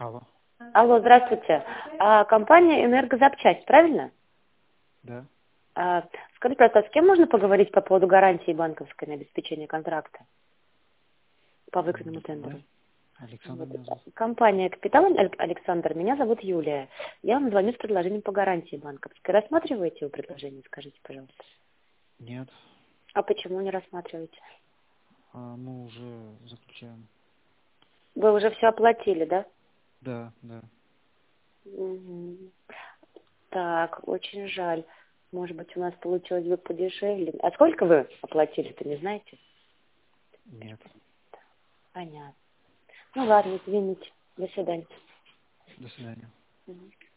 Алло. Алло, здравствуйте. Компания «Энергозапчасть», правильно? Да. Скажите, пожалуйста, с кем можно поговорить по поводу гарантии банковской на обеспечение контракта по выигранному тендеру? Александр меня зовут. Компания «Капитал» Александр, меня зовут Юлия. Я вам звоню с предложением по гарантии банковской. Рассматриваете его предложение, скажите, пожалуйста? Нет. А почему не рассматриваете? Мы уже заключаем. Вы уже все оплатили, да? Да, да. Мгм. Так, очень жаль. Может быть, у нас получилось бы подешевле. А сколько вы оплатили-то, не знаете? Нет. Понятно. Ну ладно, извините. До свидания. До свидания. Мгм.